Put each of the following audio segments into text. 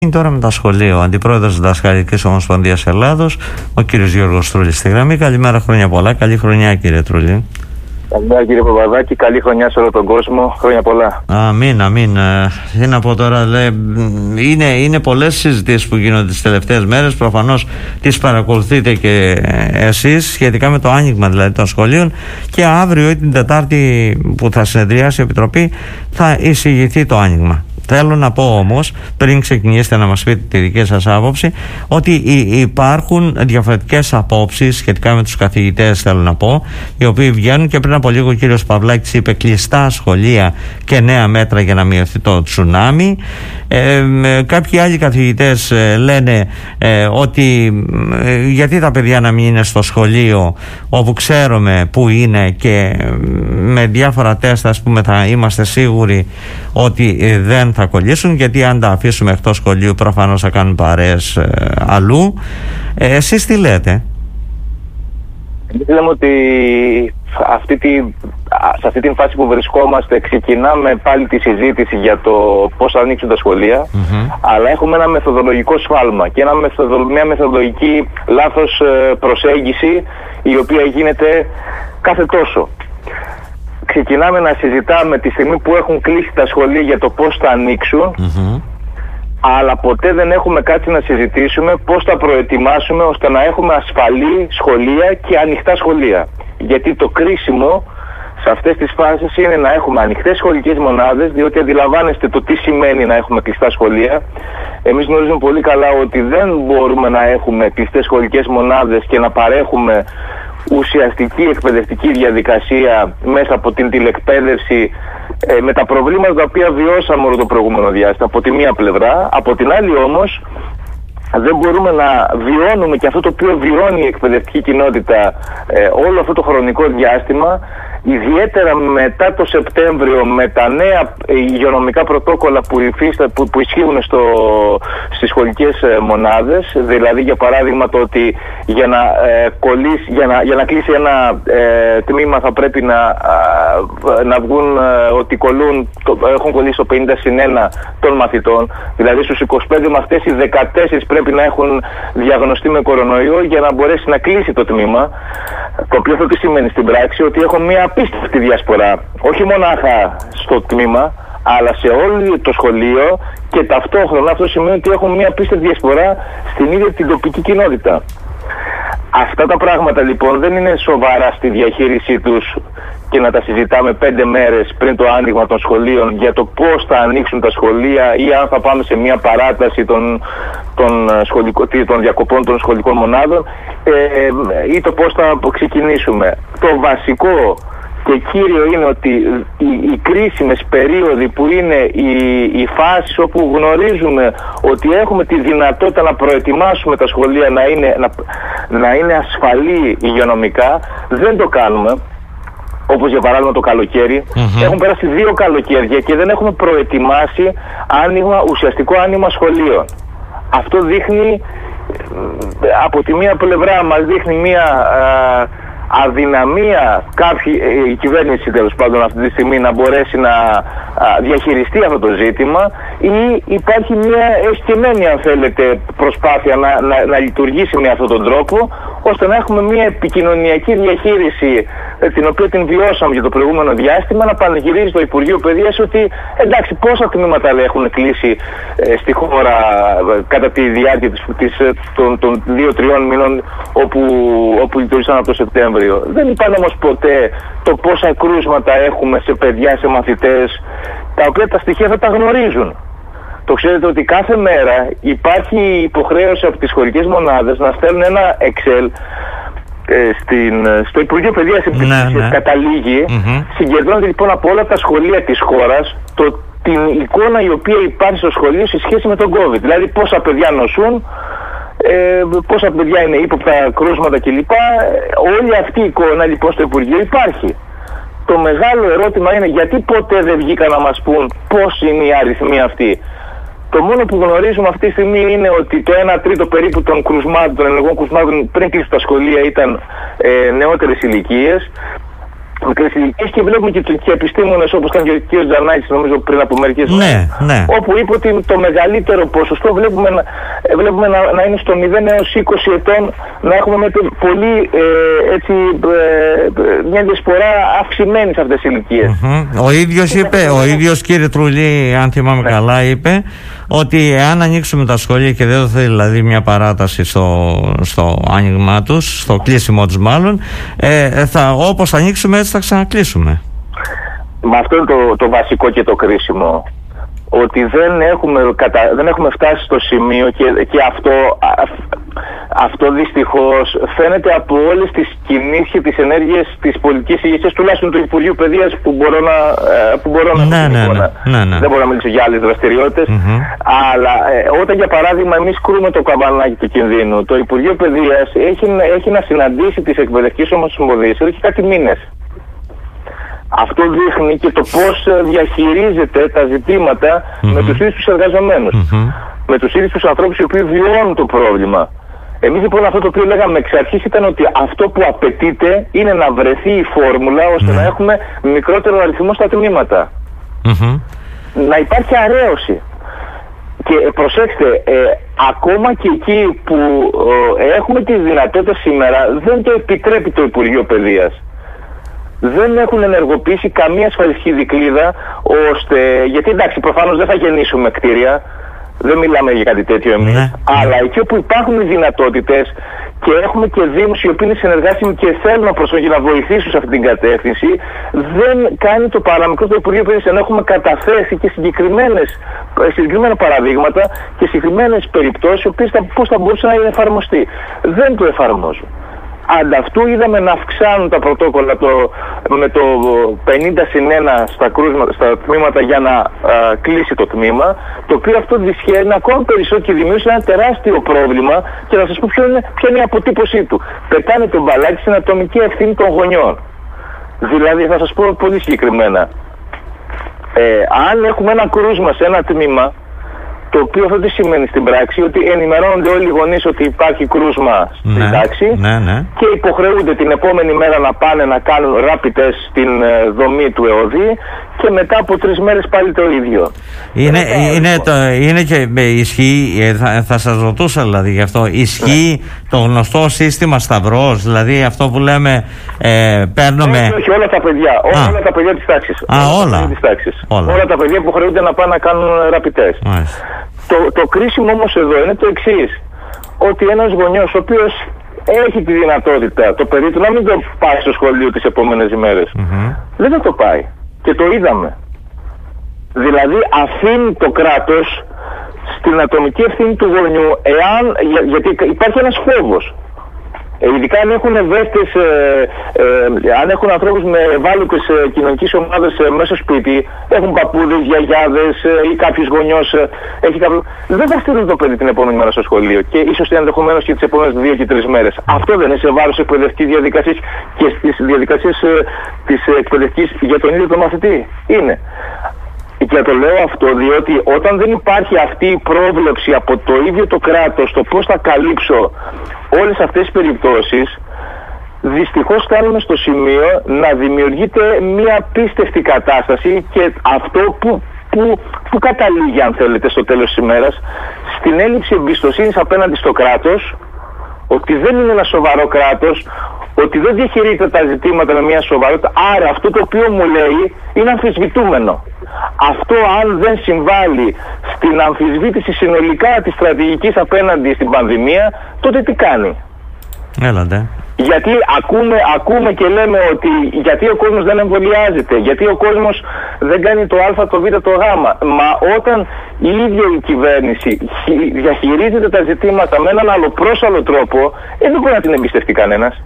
Είναι τώρα με τα σχολεία. Ο Αντιπρόεδρος της Διδασκαλικής Ομοσπονδίας Ελλάδος, ο κύριος Γιώργος Τρούλης στη γραμμή. Καλημέρα, χρόνια πολλά. Καλή χρονιά, κύριε Τρούλη. Καλημέρα, κύριε Παπαδάκη. Καλή χρονιά σε όλο τον κόσμο. Χρόνια πολλά. Αμήν, αμήν. Τι να πω τώρα, είναι πολλές συζητήσεις που γίνονται τις τελευταίες μέρες. Προφανώς τις παρακολουθείτε και εσείς σχετικά με το άνοιγμα δηλαδή των σχολείων. Και αύριο ή την Τετάρτη που θα συνεδριάσει η Επιτροπή θα εισηγηθεί το άνοιγμα. Θέλω να πω όμως, πριν ξεκινήσετε να μας πείτε τη δική σας άποψη, ότι υπάρχουν διαφορετικές απόψεις σχετικά με τους καθηγητές, θέλω να πω, οι οποίοι βγαίνουν, και πριν από λίγο ο κύριος Παυλάκης είπε κλειστά σχολεία και νέα μέτρα για να μειωθεί το τσουνάμι. Κάποιοι άλλοι καθηγητές λένε ότι γιατί τα παιδιά να μην είναι στο σχολείο όπου ξέρουμε που είναι και με διάφορα τεστ, ας πούμε, θα είμαστε σίγουροι ότι δεν θα κολλήσουν, γιατί αν τα αφήσουμε εκτός σχολείου προφανώς θα κάνουν παρέες αλλού. Εσείς τι λέτε? Εμείς λέμε ότι σε αυτή την φάση που βρισκόμαστε ξεκινάμε πάλι τη συζήτηση για το πώς θα ανοίξουν τα σχολεία, αλλά έχουμε ένα μεθοδολογικό σφάλμα και μια μεθοδολογική λάθος προσέγγιση, η οποία γίνεται κάθε τόσο. Ξεκινάμε να συζητάμε τη στιγμή που έχουν κλείσει τα σχολεία για το πώς θα ανοίξουν, αλλά ποτέ δεν έχουμε κάτι να συζητήσουμε πώς θα προετοιμάσουμε ώστε να έχουμε ασφαλή σχολεία και ανοιχτά σχολεία. Γιατί το κρίσιμο σε αυτές τις φάσεις είναι να έχουμε ανοιχτές σχολικές μονάδες, διότι αντιλαμβάνεστε το τι σημαίνει να έχουμε κλειστά σχολεία. Εμείς γνωρίζουμε πολύ καλά ότι δεν μπορούμε να έχουμε κλειστές σχολικές μονάδες και να παρέχουμε ουσιαστική εκπαιδευτική διαδικασία μέσα από την τηλεκπαίδευση, με τα προβλήματα τα οποία βιώσαμε όλο το προηγούμενο διάστημα από τη μία πλευρά. Από την άλλη όμως δεν μπορούμε να βιώνουμε και αυτό το οποίο βιώνει η εκπαιδευτική κοινότητα όλο αυτό το χρονικό διάστημα, ιδιαίτερα μετά το Σεπτέμβριο, με τα νέα υγειονομικά πρωτόκολλα που ισχύουν στις σχολικές μονάδες. Δηλαδή, για παράδειγμα, το ότι για να κλείσει ένα τμήμα θα πρέπει να βγουν ότι έχουν κολλήσει το 50/1 των μαθητών. Δηλαδή στους 25 μαθητές οι 14 πρέπει να έχουν διαγνωστεί με κορονοϊό για να μπορέσει να κλείσει το τμήμα. Το οποίο αυτό τι σημαίνει στην πράξη? Ότι έχω μια απίστευτη διασπορά, όχι μονάχα στο τμήμα, αλλά σε όλο το σχολείο, και ταυτόχρονα αυτό σημαίνει ότι έχω μια απίστευτη διασπορά στην ίδια την τοπική κοινότητα. Αυτά τα πράγματα λοιπόν δεν είναι σοβαρά στη διαχείρισή τους και να τα συζητάμε 5 μέρες πριν το άνοιγμα των σχολείων για το πώς θα ανοίξουν τα σχολεία ή αν θα πάμε σε μια παράταση των διακοπών των σχολικών μονάδων ή το πώς θα ξεκινήσουμε. Το βασικό και κύριο είναι ότι οι κρίσιμες περίοδοι που είναι οι φάσεις όπου γνωρίζουμε ότι έχουμε τη δυνατότητα να προετοιμάσουμε τα σχολεία να είναι ασφαλή υγειονομικά, δεν το κάνουμε. Όπως για παράδειγμα το καλοκαίρι. Έχουν περάσει 2 καλοκαίρια και δεν έχουμε προετοιμάσει ουσιαστικό άνοιγμα σχολείων. Αυτό δείχνει, από τη μία πλευρά μας δείχνει μια αδυναμία η κυβέρνηση τέλος πάντων αυτή τη στιγμή να μπορέσει να διαχειριστεί αυτό το ζήτημα, ή υπάρχει μια εσκεμμένη, αν θέλετε, προσπάθεια να λειτουργήσει με αυτόν τον τρόπο, ώστε να έχουμε μια επικοινωνιακή διαχείριση, την οποία την βιώσαμε για το προηγούμενο διάστημα, να πανηγυρίζει το Υπουργείο Παιδείας ότι εντάξει, πόσα τμήματα έχουν κλείσει στη χώρα κατά τη διάρκεια των 2-3 μηνών όπου λειτουργήσαν από το Σεπτέμβριο. Δεν είπαν όμως ποτέ το πόσα κρούσματα έχουμε σε παιδιά, σε μαθητές, τα οποία τα στοιχεία θα τα γνωρίζουν. Το ξέρετε ότι κάθε μέρα υπάρχει υποχρέωση από τις σχολικές μονάδες να στέλνουν ένα Excel στο Υπουργείο Παιδείας, καταλήγει. Συγκεντρώνεται λοιπόν από όλα τα σχολεία της χώρας την εικόνα η οποία υπάρχει στο σχολείο σε σχέση με τον COVID. Δηλαδή πόσα παιδιά νοσούν, πόσα παιδιά είναι ύποπτα κρούσματα κλπ. Όλη αυτή η εικόνα λοιπόν στο Υπουργείο υπάρχει. Το μεγάλο ερώτημα είναι γιατί ποτέ δεν βγήκαν να μας πούν πώς είναι οι αριθμοί αυτοί. Το μόνο που γνωρίζουμε αυτή τη στιγμή είναι ότι το 1/3 περίπου των ενεργών κρουσμάτων πριν κλείσει τα σχολεία ήταν νεότερες ηλικίες. μικρές ηλικίες, και βλέπουμε και επιστήμονες όπως ήταν και ο κ. Τζανάκης, νομίζω πριν από μερικές μέρες, όπου είπε ότι το μεγαλύτερο ποσοστό βλέπουμε να είναι στο 0 έως 20 ετών, να έχουμε πολύ μια διασπορά αυξημένη σε αυτές τις ηλικίες. Ο ίδιος κύριε Τρουλή, αν θυμάμαι καλά, είπε ότι εάν ανοίξουμε τα σχολεία και δεν δοθεί δηλαδή μια παράταση στο άνοιγμά τους, στο κλείσιμό τους μάλλον, όπως ανοίξουμε έτσι θα ξανακλείσουμε. Μα αυτό είναι το βασικό και το κρίσιμο. Ότι δεν έχουμε φτάσει στο σημείο, και αυτό δυστυχώς φαίνεται από όλες τις κινήσεις και τις ενέργειες της πολιτικής ηγεσίας, τουλάχιστον του Υπουργείου Παιδείας, που μπορώ να δεν μπορώ να μιλήσω για άλλες δραστηριότητες, αλλά όταν για παράδειγμα εμείς κρούμε το καμπανάκι του κινδύνου, το Υπουργείο Παιδείας έχει να συναντήσει τις εκπαιδευτικές ομοσπονδίες εδώ και κάτι μήνες. Αυτό δείχνει και το πώς διαχειρίζεται τα ζητήματα με τους ίδιους τους εργαζομένους, με τους ίδιους τους ανθρώπους οι οποίοι βιώνουν το πρόβλημα. Εμείς λοιπόν αυτό το οποίο λέγαμε εξ αρχής ήταν ότι αυτό που απαιτείται είναι να βρεθεί η φόρμουλα ώστε να έχουμε μικρότερο αριθμό στα τμήματα. Να υπάρχει αρέωση. Και προσέξτε, ακόμα και εκεί που έχουμε τις δυνατότητες σήμερα, δεν το επιτρέπει το Υπουργείο Παιδείας. Δεν έχουν ενεργοποιήσει καμία ασφαλιστική δικλείδα, γιατί εντάξει, προφανώς δεν θα γεννήσουμε κτίρια, δεν μιλάμε για κάτι τέτοιο εμείς, αλλά εκεί όπου υπάρχουν οι δυνατότητες και έχουμε και δήμους οι οποίοι είναι συνεργάσιμοι και θέλουν να προσφέρουν και να βοηθήσουν σε αυτή την κατεύθυνση, δεν κάνει το παραμικρό το Υπουργείο Παιδείας, ενώ έχουμε καταθέσει και συγκεκριμένα παραδείγματα και συγκεκριμένες περιπτώσεις, πώς θα μπορούσε να εφαρμοστεί. Δεν το εφαρμόζουν. Ανταυτού είδαμε να αυξάνουν τα πρωτόκολλα με το 50/1 στα τμήματα για να κλείσει το τμήμα, το οποίο αυτό δυσχέρνει ακόμα περισσότερο και δημιούργησε ένα τεράστιο πρόβλημα, και να σας πω ποια είναι η αποτύπωσή του. Πετάνε τον μπαλάκι στην ατομική ευθύνη των γονιών. Δηλαδή θα σας πω πολύ συγκεκριμένα. Αν έχουμε ένα κρούσμα σε ένα τμήμα, το οποίο αυτό τι σημαίνει στην πράξη, ότι ενημερώνονται όλοι οι γονείς ότι υπάρχει κρούσμα στην τάξη και υποχρεούνται την επόμενη μέρα να πάνε να κάνουν rapid test στην δομή του ΕΟΔΗ, και μετά από 3 μέρες πάλι το ίδιο. Είναι και ισχύει, θα σας ρωτούσα δηλαδή γι' αυτό, ισχύει το γνωστό σύστημα Σταυρός, δηλαδή αυτό που λέμε παίρνουμε... Όχι, όλα τα παιδιά, όλα τα παιδιά της τάξης. Όλα τα παιδιά που χρειούνται να πάνε να κάνουν rapid test. Το κρίσιμο όμως εδώ είναι το εξής, ότι ένας γονιός ο οποίος έχει τη δυνατότητα το παιδί του να μην το πάει στο σχολείο τις επόμενες ημέρες, δεν θα το πάει, και το είδαμε. Δηλαδή αφήνει το κράτος στην ατομική ευθύνη του γονιού, γιατί υπάρχει ένας φόβος. Ειδικά αν έχουν ευαίσθητες, αν έχουν ανθρώπους με ευάλωτες κοινωνικές ομάδες μέσα στο σπίτι, έχουν παππούδες, γιαγιάδες ή κάποιος γονιός δεν θα στείλουν το παιδί την επόμενη μέρα στο σχολείο, και ίσως ενδεχομένως και τις επόμενες 2 και 3 μέρες. Αυτό δεν είναι σε βάρος εκπαιδευτικής διαδικασίας και στις διαδικασίες της εκπαιδευτικής για τον ίδιο τον μαθητή? Είναι. Και το λέω αυτό διότι όταν δεν υπάρχει αυτή η πρόβλεψη από το ίδιο το κράτος το πώς θα καλύψω όλες αυτές τις περιπτώσεις, δυστυχώς φτάνουμε στο σημείο να δημιουργείται μια απίστευτη κατάσταση, και αυτό που καταλήγει, αν θέλετε, στο τέλος της ημέρας, στην έλλειψη εμπιστοσύνης απέναντι στο κράτος, ότι δεν είναι ένα σοβαρό κράτος, ότι δεν διαχειρίζεται τα ζητήματα με μια σοβαρότητα, άρα αυτό το οποίο μου λέει είναι αμφισβητούμενο. Αυτό αν δεν συμβάλλει στην αμφισβήτηση συνολικά της στρατηγικής απέναντι στην πανδημία, τότε τι κάνει? Έλατε. Γιατί ακούμε και λέμε ότι γιατί ο κόσμος δεν εμβολιάζεται, γιατί ο κόσμος δεν κάνει το α, το β, το γ. Μα όταν η ίδια η κυβέρνηση διαχειρίζεται τα ζητήματα με έναν αλλοπρόσαλλο τρόπο, δεν μπορεί να την εμπιστευτεί κανένας.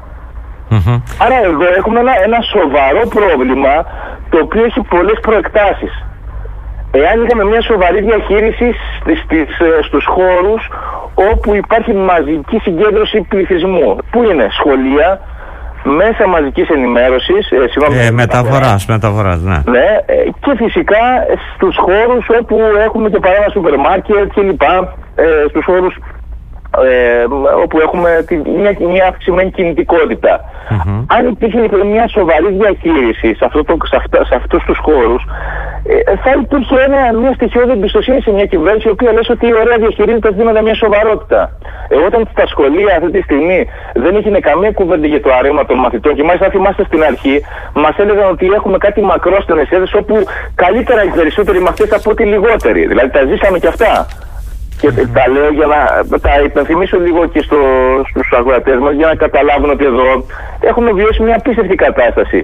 Άρα εδώ έχουμε ένα σοβαρό πρόβλημα, το οποίο έχει πολλές προεκτάσεις. Εάν είχαμε μια σοβαρή διαχείριση στους χώρους όπου υπάρχει μαζική συγκέντρωση πληθυσμού, που είναι σχολεία, μέσα μαζικής ενημέρωσης, μεταφοράς, ναι. Και φυσικά στους χώρους όπου έχουμε και παράδειγμα σούπερ μάρκετ κλπ, στους χώρους όπου έχουμε μια αυξημένη κινητικότητα. Αν υπήρχε μια σοβαρή διαχείριση σε αυτούς τους χώρους, θα υπήρχε μια στοιχειώδη εμπιστοσύνη σε μια κυβέρνηση η οποία λες ότι ωραία διαχειρίζεται τα ζητήματα μια σοβαρότητα. Εγώ όταν στα σχολεία αυτή τη στιγμή δεν έγινε καμία κουβέντα για το άρεμα των μαθητών και μάλιστα θυμάστε στην αρχή μας έλεγαν ότι έχουμε κάτι μακρόστενες έδρες όπου καλύτερα οι περισσότεροι μαθητές από ότι λιγότεροι. Δηλαδή τα ζήσαμε και αυτά. Και τα λέω για να τα υπενθυμίσω λίγο και στους αγορατές μας για να καταλάβουν ότι εδώ έχουμε βιώσει μια απίστευτη κατάσταση.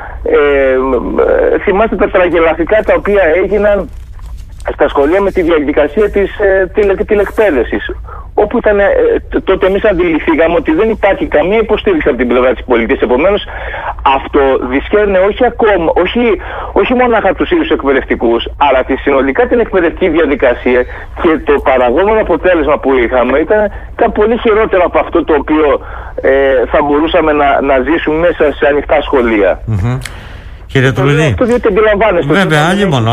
Θυμάστε τα τραγελαφικά τα οποία έγιναν στα σχολεία με τη διαδικασία της τηλεκπαίδευσης, όπου ήταν, τότε εμείς αντιληφθήκαμε ότι δεν υπάρχει καμία υποστήριξη από την πλευρά της πολιτικής. Επομένως αυτό δυσχέρνε όχι μόνο τους ίδιους εκπαιδευτικούς, αλλά συνολικά την εκπαιδευτική διαδικασία, και το παραγόμενο αποτέλεσμα που είχαμε ήταν πολύ χειρότερο από αυτό το οποίο θα μπορούσαμε να ζήσουμε μέσα σε ανοιχτά σχολεία. Κύριε Τρουλή, βέβαια, άλλη μόνο.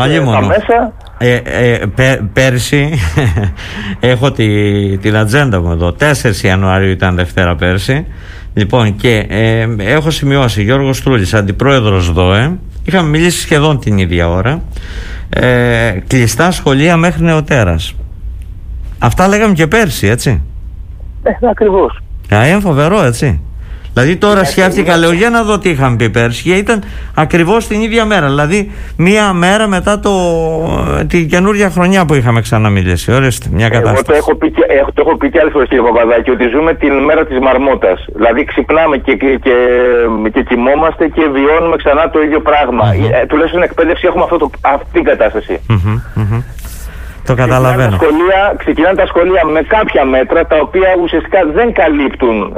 Πέρσι έχω την ατζέντα μου εδώ, 4 Ιανουαρίου ήταν Δευτέρα πέρσι. Λοιπόν, και έχω σημειώσει Γιώργος Τρούλης, αντιπρόεδρος ΔΟΕ. Είχαμε μιλήσει σχεδόν την ίδια ώρα. Κλειστά σχολεία μέχρι νεοτέρας. Αυτά λέγαμε και πέρσι, έτσι. Ακριβώς. Είναι φοβερό, έτσι. Δηλαδή τώρα σκέφτηκα, λέω, για να δω τι είχαμε πει πέρσι, και ήταν ακριβώς την ίδια μέρα. Δηλαδή μία μέρα μετά την καινούργια χρονιά που είχαμε ξαναμιλήσει. Ορίστε, μια κατάσταση. Εγώ το έχω πει και άλλες φορές, κύριε Παπαδάκη, ότι ζούμε την μέρα της μαρμότας. Δηλαδή ξυπνάμε και κοιμόμαστε και βιώνουμε ξανά το ίδιο πράγμα. Τουλάχιστον στην εκπαίδευση έχουμε αυτή την κατάσταση. Το καταλαβαίνω. Ξεκινάνε τα σχολεία με κάποια μέτρα τα οποία ουσιαστικά δεν καλύπτουν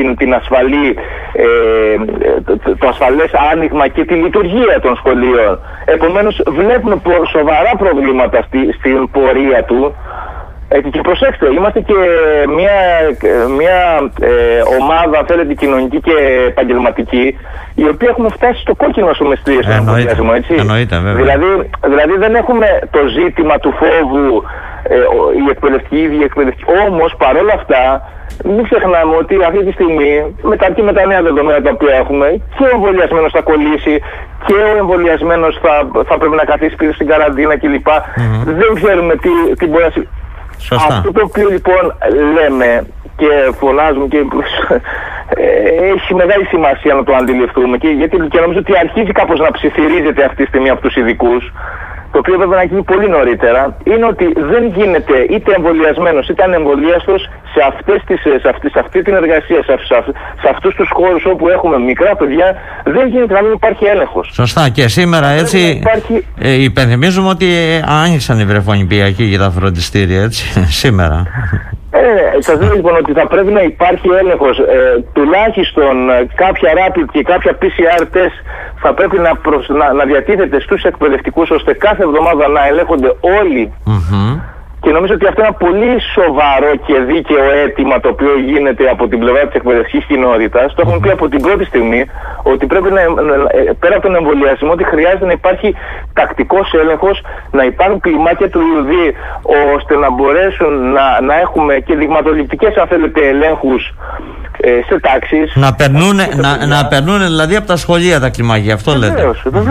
το ασφαλές άνοιγμα και τη λειτουργία των σχολείων. Επομένως βλέπουμε σοβαρά προβλήματα στην πορεία του. Και προσέξτε, είμαστε και μια ομάδα, αν θέλετε, κοινωνική και επαγγελματική, η οποία έχουμε φτάσει στο κόκκινο ασομεστρίες στον εμβολιασμό, έτσι. Δηλαδή δεν έχουμε το ζήτημα του φόβου, η εκπαιδευτική, όμως παρόλα αυτά μην ξεχνάμε ότι αυτή τη στιγμή με τα νέα δεδομένα τα οποία έχουμε, και ο εμβολιασμένος θα κολλήσει και ο εμβολιασμένος θα πρέπει να καθίσει πίσω στην καραντίνα κλπ. Δεν ξέρουμε τι μπορεί να συμβεί. Αυτό το οποίο λοιπόν λέμε και φωνάζουμε και έχει μεγάλη σημασία να το αντιληφθούμε, και νομίζω ότι αρχίζει κάπως να ψιθυρίζεται αυτή τη στιγμή από τους ειδικούς, το οποίο βέβαια να γίνει πολύ νωρίτερα, είναι ότι δεν γίνεται είτε εμβολιασμένος είτε ανεμβολίαστος σε αυτή την εργασία, σε αυτούς τους χώρους όπου έχουμε μικρά παιδιά, δεν γίνεται να μην υπάρχει έλεγχος. Σωστά, και σήμερα έτσι υπενθυμίζουμε ότι άνοιξαν οι βρεφονιπιακοί για τα φροντιστήρια, έτσι, σήμερα. Σας λέω λοιπόν ότι θα πρέπει να υπάρχει έλεγχος, τουλάχιστον κάποια rapid και κάποια PCR test θα πρέπει να διατίθεται στους εκπαιδευτικούς, ώστε κάθε εβδομάδα να ελέγχονται όλοι. Και νομίζω ότι αυτό είναι ένα πολύ σοβαρό και δίκαιο αίτημα το οποίο γίνεται από την πλευρά της εκπαιδευτικής κοινότητας. Το έχουμε πει από την πρώτη στιγμή, ότι πρέπει πέρα από τον εμβολιασμό, ότι χρειάζεται να υπάρχει τακτικός έλεγχος, να υπάρχουν κλιμάκια του ιουδί, ώστε να μπορέσουν να έχουμε και δειγματοληπτικές, αν θέλετε, ελέγχους σε τάξεις. Να περνούν δηλαδή από τα σχολεία τα κλιμάκια, αυτό λέτε.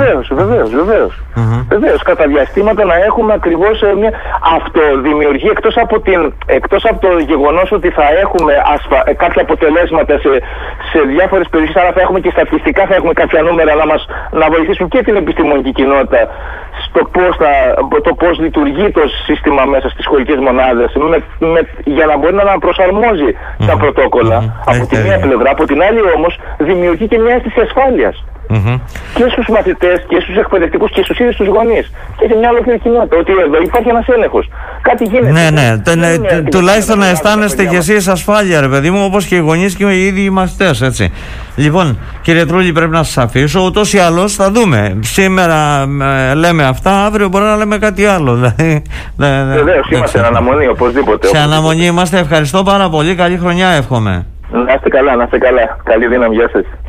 Βεβαίως. Κατά διαστήματα να έχουμε ακριβώς αυτό δημιουργεί, εκτός από το γεγονός ότι θα έχουμε κάποια αποτελέσματα σε διάφορες περιοχές, αλλά θα έχουμε και στατιστικά, θα έχουμε κάποια νούμερα να βοηθήσουν και την επιστημονική κοινότητα στο πώς λειτουργεί το σύστημα μέσα στις σχολικές μονάδες, για να μπορεί να προσαρμόζει τα πρωτόκολλα από τη μία πλευρά. Από την άλλη όμως δημιουργεί και μια αίσθηση ασφάλειας και στους μαθητές και στους εκπαιδευτικούς και στους ίδιους τους γονείς και σε μια ολόκληρη κοινότητα, ότι εδώ υπάρχει ένας έλεγχος, κάτι γίνεται. Ναι, τουλάχιστον να αισθάνεστε κι εσείς ασφάλεια, ρε παιδί μου, όπως και οι γονείς και οι ίδιοι οι μαθητές, έτσι. Λοιπόν, κύριε Τρούλη, πρέπει να σας αφήσω, ούτως ή άλλως θα δούμε. Σήμερα λέμε αυτά, αύριο μπορεί να λέμε κάτι άλλο. Βεβαίως, είμαστε σε αναμονή, οπωσδήποτε. Σε αναμονή είμαστε, ευχαριστώ πάρα πολύ, καλή χρονιά εύχομαι. Να είστε καλά, καλή δύναμη, γεια σας.